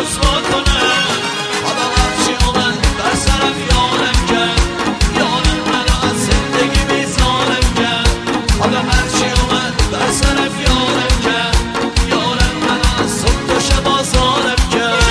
رسوا کنه. حالا هرچی اومد در سرم یارم کرد، یارم منو از زندگی بیزارم کرد. حالا هرچی اومد در سرم یارم کرد، یارم منو از صبح تا شب آزارم کرد.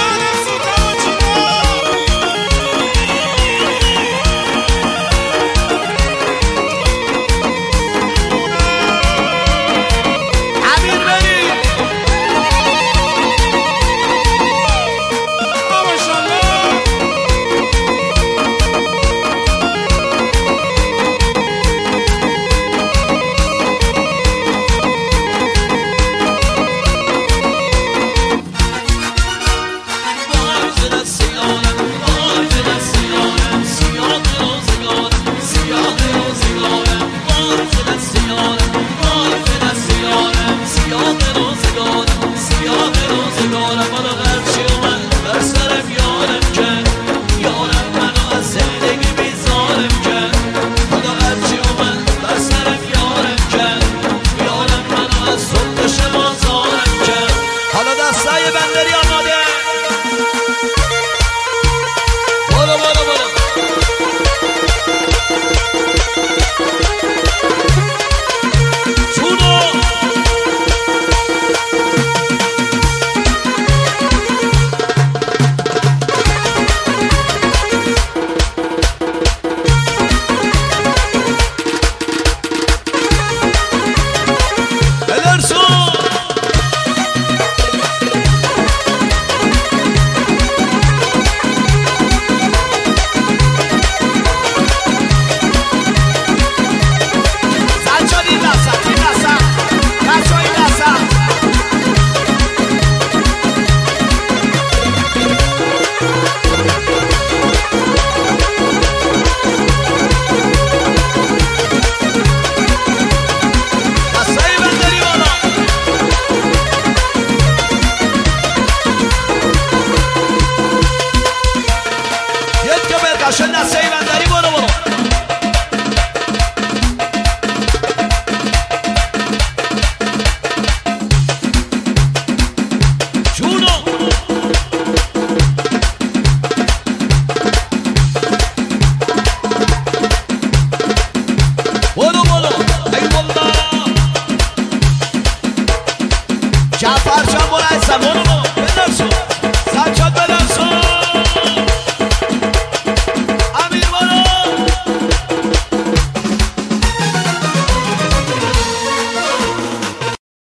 سیاه روزگارم